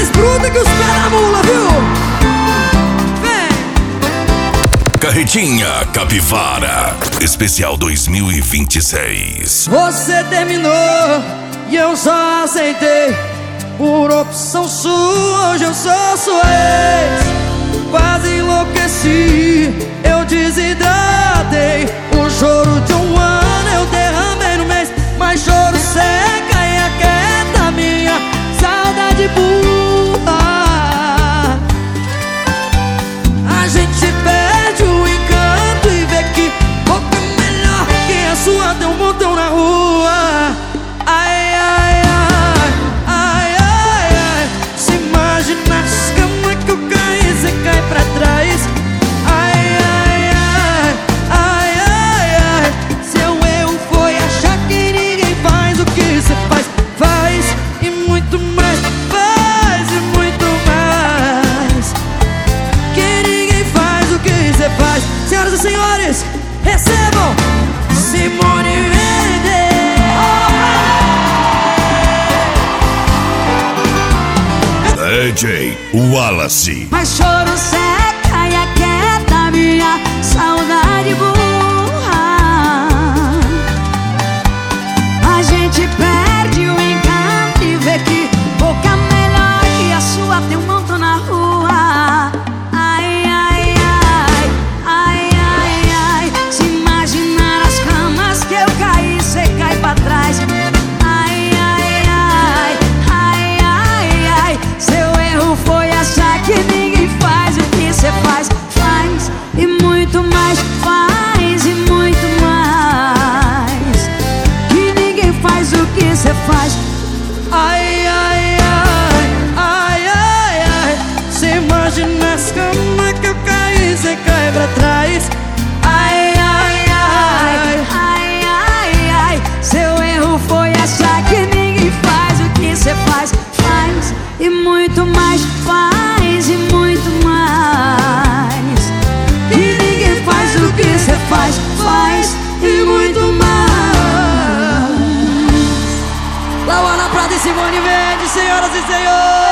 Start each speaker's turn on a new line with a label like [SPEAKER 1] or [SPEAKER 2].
[SPEAKER 1] mais bruta que os pés da mula, viu? Vem!
[SPEAKER 2] Carretinha Capivara Especial 2026.
[SPEAKER 1] Você terminou e eu só aceitei. Por opção sua, hoje eu sou sua ex. Quase enlouqueci, eu desidratei. O choro de um ano eu derramei no mês. Mas choro seca e aquieta minha saudade burra. A gente perde o encanto e vê que boca melhor que a sua tem um montão na rua. Ai, ai, ai, ai, ai, ai. Se imagina as camas que eu caí, você cai pra trás. Ai, ai, ai, ai, ai, ai. Seu erro foi achar que ninguém faz o que você faz. Faz e muito mais, faz e muito mais. Que ninguém faz o que você faz. Senhoras e senhores, recebam Simone Mendes.
[SPEAKER 2] DJ Wallace.
[SPEAKER 3] Mas choro seca e aquieta minha saudade burra. A gente perde o encanto e vê que boca melhor que a sua tem um montão na rua. Ai, ai, ai, ai, ai, ai. Se imaginar as camas que eu caí, cê cai pra trás. Ai, ai, ai, ai, ai, ai. Seu erro foi achar que ninguém faz o que cê faz. Faz e muito mais, faz e muito mais. Que ninguém faz o que cê faz.
[SPEAKER 1] Ai, ai, ai, ai, ai, ai. Cê imagina as camas que eu caí, cê cai pra trás. Ai, ai, ai,
[SPEAKER 3] Ai, ai, ai. Seu erro foi achar que ninguém faz o que cê faz. Faz e muito mais, faz e muito mais. Que ninguém faz o que cê faz. Faz e muito mais.
[SPEAKER 1] Lauana Prata e Simone Mendes, senhoras e senhores.